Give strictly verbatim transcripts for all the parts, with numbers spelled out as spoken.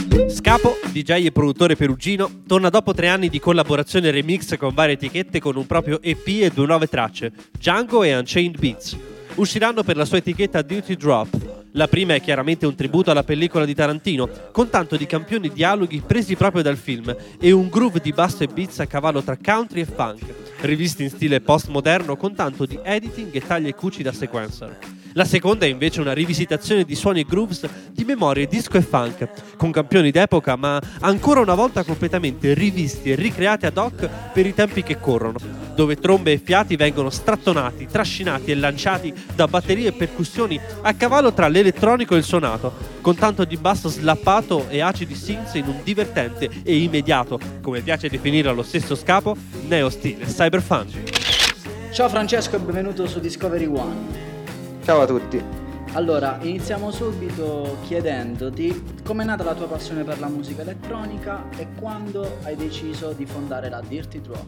Scapo, D J e produttore perugino, torna dopo tre anni di collaborazione e remix con varie etichette con un proprio E P e due nuove tracce, Django e Unchained Beats. Usciranno per la sua etichetta Dirty Drop. La prima è chiaramente un tributo alla pellicola di Tarantino, con tanto di campioni dialoghi presi proprio dal film e un groove di basso e beats a cavallo tra country e funk, rivisti in stile postmoderno con tanto di editing e tagli e cuci da sequencer. La seconda è invece una rivisitazione di suoni e grooves di memorie disco e funk, con campioni d'epoca ma ancora una volta completamente rivisti e ricreati ad hoc per i tempi che corrono, dove trombe e fiati vengono strattonati, trascinati e lanciati da batterie e percussioni a cavallo tra l'elettronico e il suonato, con tanto di basso slappato e acidi synths in un divertente e immediato, come piace definire allo stesso Scapo, neo stile cyberfunk. Ciao Francesco e benvenuto su Discovery One. Ciao a tutti. Allora, iniziamo subito chiedendoti com'è nata la tua passione per la musica elettronica e quando hai deciso di fondare la Dirty Drop.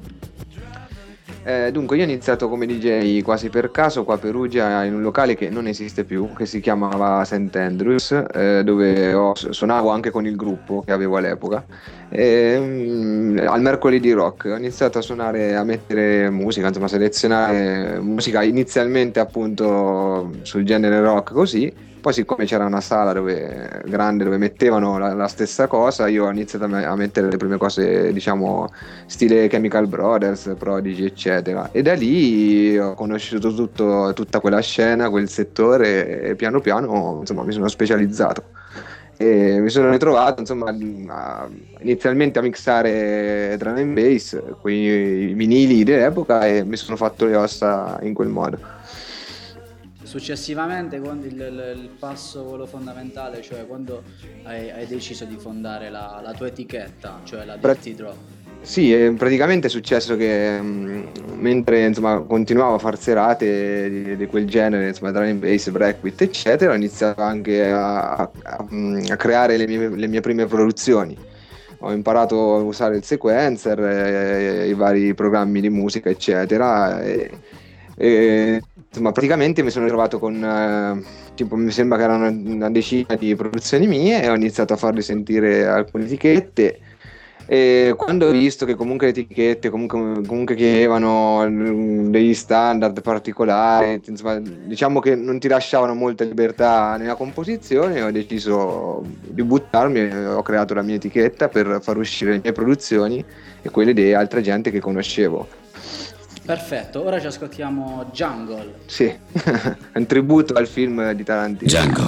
Eh, dunque, io ho iniziato come D J quasi per caso qua a Perugia in un locale che non esiste più, che si chiamava Saint Andrews, eh, dove ho, suonavo anche con il gruppo che avevo all'epoca. E, mm, al mercoledì rock ho iniziato a suonare, a mettere musica, insomma a selezionare musica inizialmente appunto sul genere rock così. Poi siccome c'era una sala dove, grande dove mettevano la, la stessa cosa, io ho iniziato a, me, a mettere le prime cose, diciamo, stile Chemical Brothers, Prodigy, eccetera. E da lì ho conosciuto tutto, tutta quella scena, quel settore e piano piano, insomma, mi sono specializzato. E mi sono ritrovato, insomma, a, inizialmente a mixare drum and bass, quei vinili dell'epoca, e mi sono fatto le ossa in quel modo. Successivamente, quando il, il, il passo quello fondamentale, cioè quando hai, hai deciso di fondare la, la tua etichetta, cioè la Dirty Drop. Sì, eh, praticamente è successo che mh, mentre insomma continuavo a far serate di, di quel genere, insomma drum and bass, breakbeat eccetera, ho iniziato anche a, a, a creare le mie, le mie prime produzioni. Ho imparato a usare il sequencer, eh, i vari programmi di musica eccetera e, e insomma praticamente mi sono ritrovato con eh, tipo mi sembra che erano una decina di produzioni mie e ho iniziato a farli sentire alcune etichette. E quando ho visto che comunque le etichette comunque, comunque chiedevano degli standard particolari, insomma, diciamo che non ti lasciavano molta libertà nella composizione, ho deciso di buttarmi e ho creato la mia etichetta per far uscire le mie produzioni e quelle di altra gente che conoscevo. Perfetto, ora ci ascoltiamo Jungle. Sì, è un tributo al film di Tarantino. Django.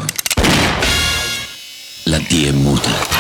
La D è muta.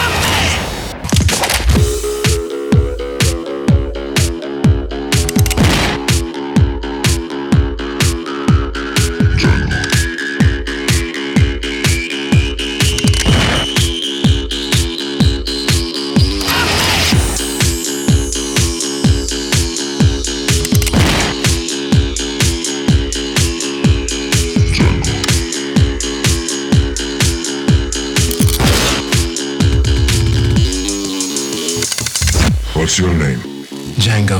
What's your name? Django.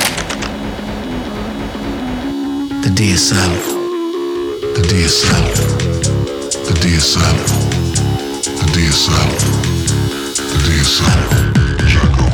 The D is silent. The D is silent. The D is silent. The D is silent. The D is silent. Django.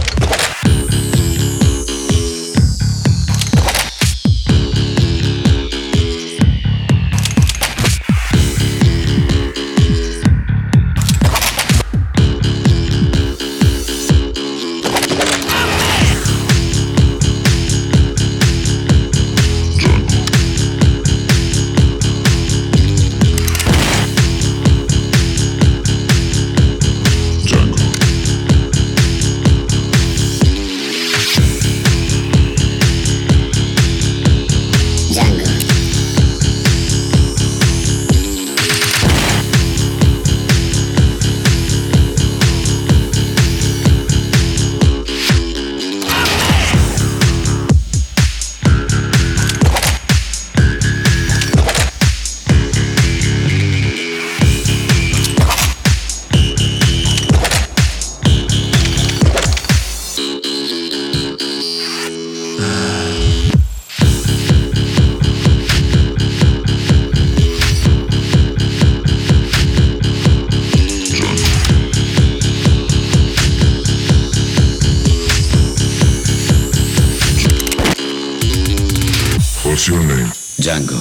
What's your name? Django.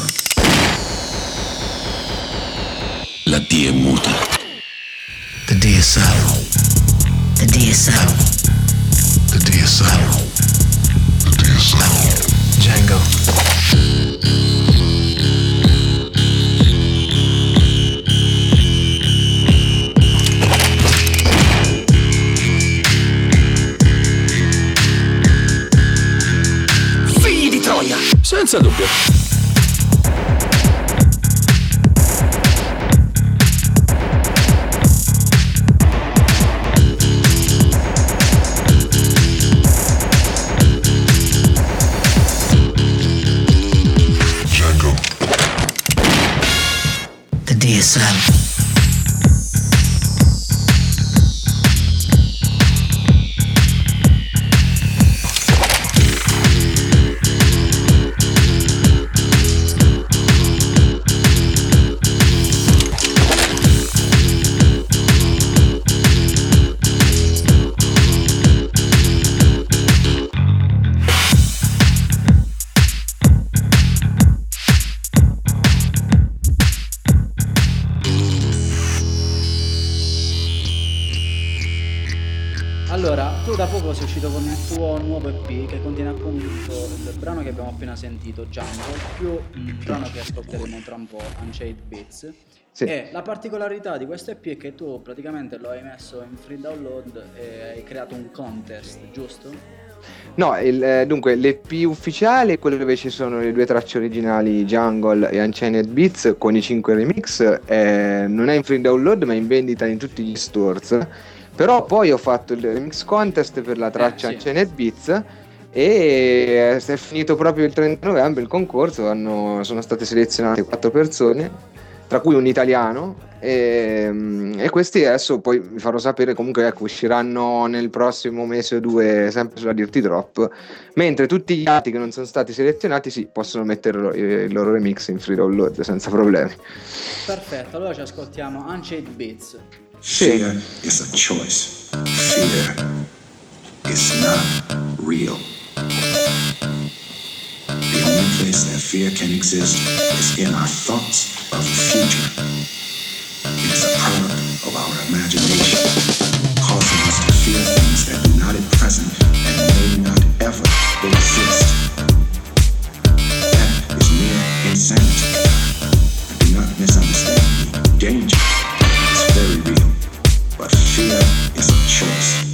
La D è muta. The D S L. The D S L. The D S L. The D S L. Django. Figli di Troia! Senza dubbio. Django. The D S L. Allora, tu da poco sei uscito con il tuo nuovo E P che contiene appunto il brano che abbiamo appena sentito, Django, più un brano che ascolteremo tra un po', Unchained Beats. Sì. E la particolarità di questo E P è che tu praticamente lo hai messo in free download e hai creato un contest, giusto? No, il, eh, dunque l'E P ufficiale è quello dove ci sono le due tracce originali, Jungle e Unchained Beats, con i cinque remix, eh, non è in free download ma è in vendita in tutti gli stores. Però poi ho fatto il remix contest per la traccia Eh, sì. Unchained Beats e è finito proprio il trenta novembre il concorso, hanno- sono state selezionate quattro persone, tra cui un italiano, e, e questi adesso poi vi farò sapere, comunque ecco, usciranno nel prossimo mese o due sempre sulla Dirty Drop, mentre tutti gli altri che non sono stati selezionati sì, possono mettere il loro- il loro remix in free download senza problemi. Perfetto, allora ci ascoltiamo Unchained Beats. Fear is a choice. Fear is not real. The only place that fear can exist is in our thoughts of the future. It is a product of our imagination, causing us to fear things that do not at present and may not ever exist. That is mere insanity. Do not misunderstand me. Danger is very real, but fear is a choice.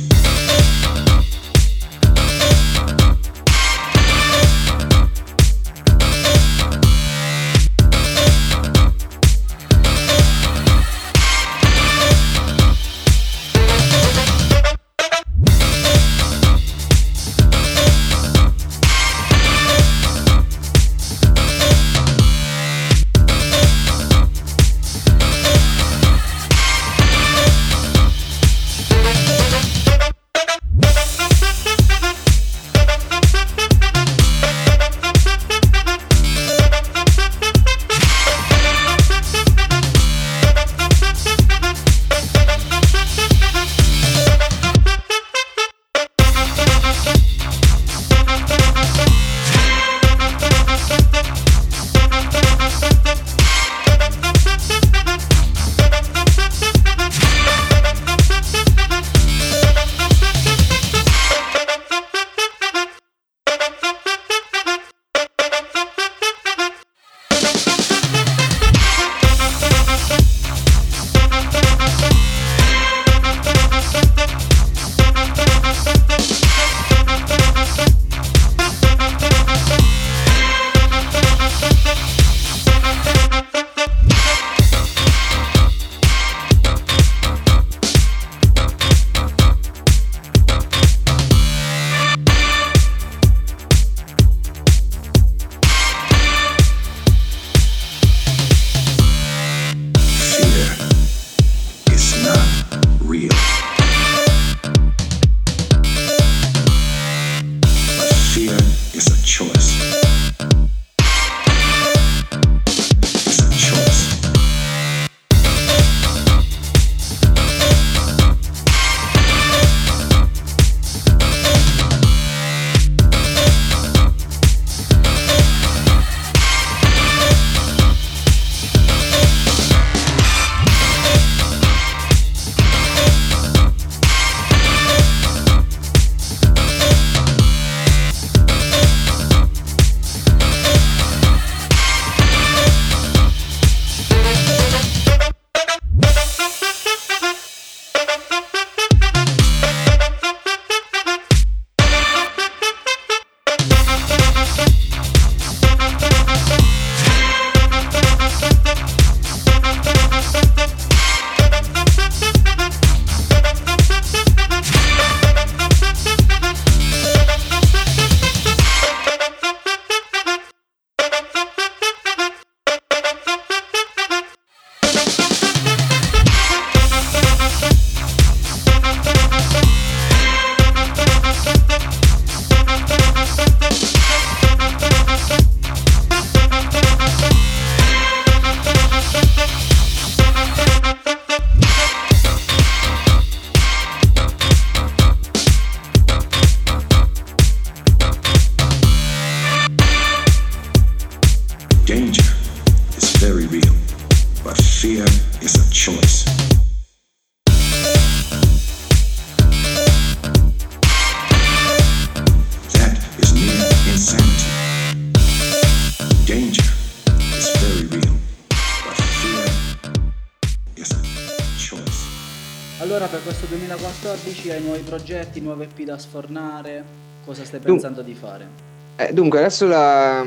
allora per questo duemilaquattordici hai nuovi progetti, nuove E P da sfornare? Cosa stai pensando di fare? Eh, dunque, adesso la,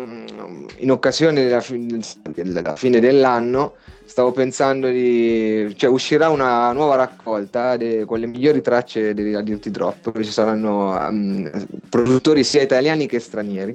in occasione della, fi- della fine dell'anno stavo pensando di... cioè uscirà una nuova raccolta de- con le migliori tracce della Dirty Drop, dove ci saranno um, produttori sia italiani che stranieri,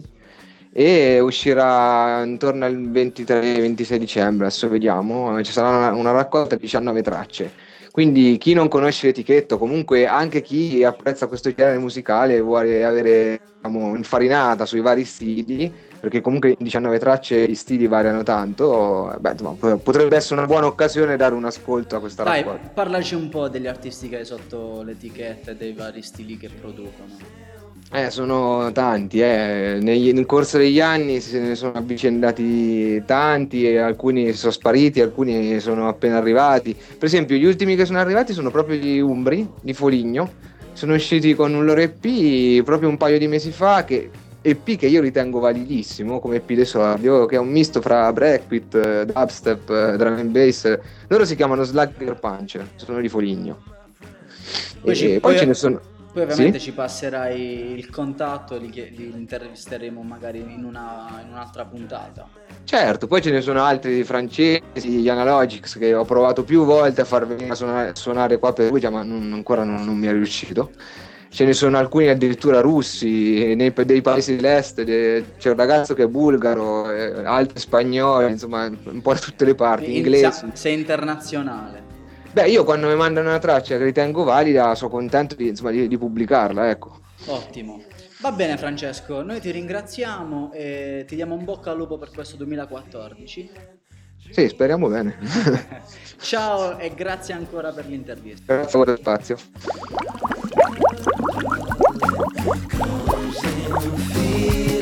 e uscirà intorno al ventitré ventisei dicembre, adesso vediamo, ci sarà una, una raccolta di diciannove tracce. Quindi chi non conosce l'etichetto, comunque anche chi apprezza questo genere musicale e vuole avere, diciamo, infarinata sui vari stili, perché comunque in diciannove tracce gli stili variano tanto, beh, insomma, potrebbe essere una buona occasione dare un ascolto a questa Dai, raccolta. parlaci un po' degli artisti che hai sotto l'etichetta e dei vari stili che producono. Eh, sono tanti, eh. Negli- nel corso degli anni se ne sono avvicendati tanti, e alcuni sono spariti, alcuni sono appena arrivati. Per esempio, gli ultimi che sono arrivati sono proprio gli Umbri di Foligno. Sono usciti con un loro E P proprio un paio di mesi fa, che E P che io ritengo validissimo come E P d'esordio, che è un misto fra breakbeat, eh, dubstep, eh, drum and bass. Loro si chiamano Slugger Punch, sono di Foligno. Poi E ci- poi poi- ce ne sono. Poi ovviamente Sì? ci passerai il contatto e li, chie- li intervisteremo magari in, una, in un'altra puntata. Certo, poi ce ne sono altri francesi, gli Analogics, che ho provato più volte a far venire a suonare, suonare qua per Perugia, ma non- ancora non, non mi è riuscito. Ce ne sono alcuni addirittura russi, nei, dei paesi dell'est, de- c'è un ragazzo che è bulgaro, eh, altri spagnoli, insomma un po' da tutte le parti, In- inglesi. Sei internazionale. Beh, io quando mi mandano una traccia che ritengo valida sono contento di, insomma, di, di pubblicarla, ecco. Ottimo. Va bene Francesco, noi ti ringraziamo e ti diamo un bocca al lupo per questo duemilaquattordici. Sì, speriamo bene. Ciao e grazie ancora per l'intervista. Grazie per lo spazio. Feel